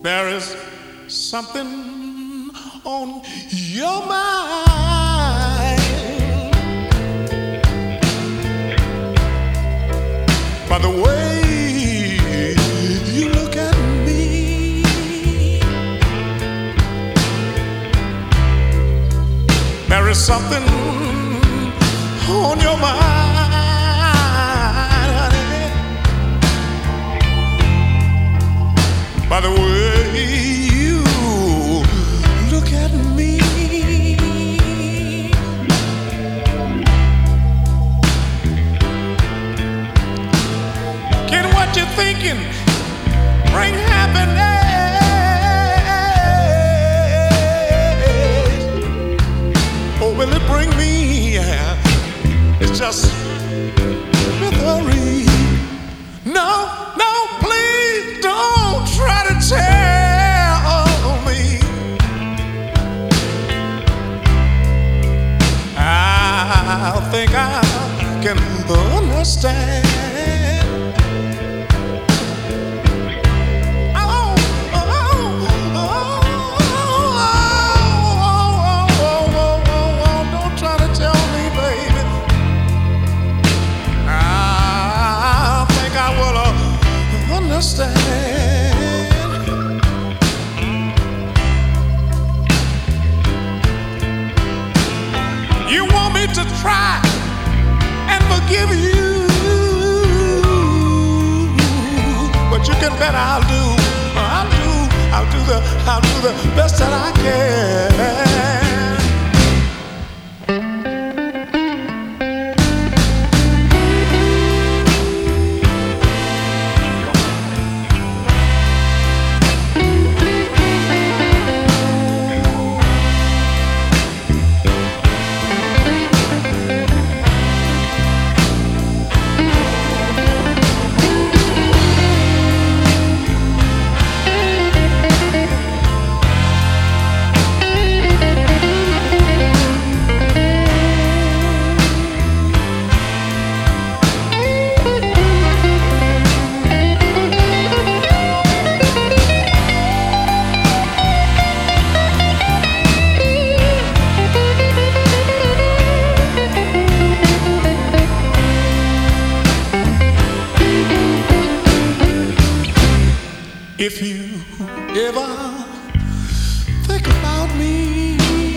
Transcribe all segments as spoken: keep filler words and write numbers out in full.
There is something on your mind. By the way you look at me, there is something on your mind, honey. By the way you look at me, get what you're thinking, bring happiness. Oh, will it bring me? It's just misery. No, no, please don't try to tell me. I think I can understand. Oh, oh, oh, oh, oh, oh, oh, oh, don't try to tell me, baby. I think I will uh, understand. You want me to try and forgive you, but you can bet I'll do, I'll do, I'll do the, I'll do the best that I can. If you ever think about me,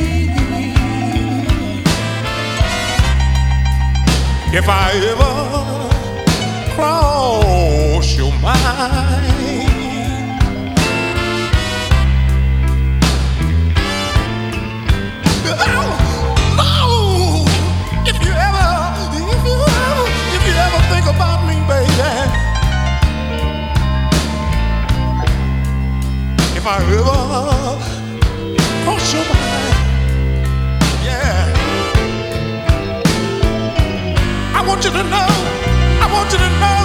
if I ever cross your mind, oh, oh, if you ever, if you ever, if you ever think about me, baby. If I ever cross your mind, yeah, I want you to know, I want you to know.